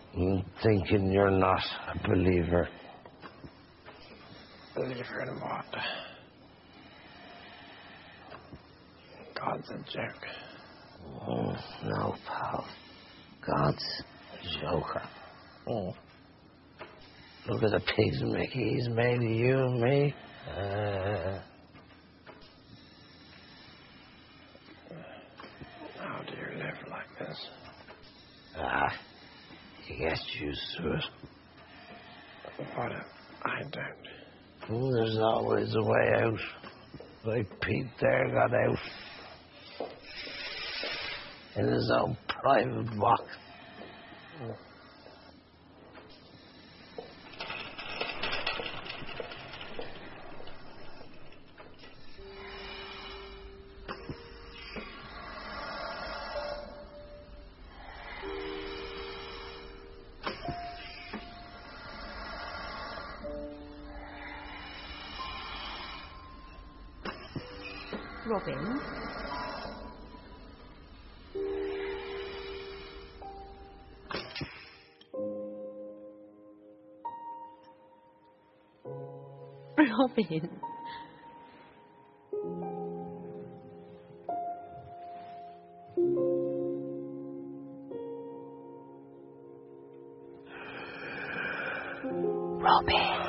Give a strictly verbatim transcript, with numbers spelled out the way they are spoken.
I'm thinking you're not a believer. Believer in what? God's a joke. Oh, no, pal. God's a joker. Oh. Look at the pigs Mickey he's made of you and me. Uh, How do you live like this? ah, you get used to it. What if I don't? Well, there's always a way out. Like Pete there got out in his own private box. Oh. Robin? Robin? Robin?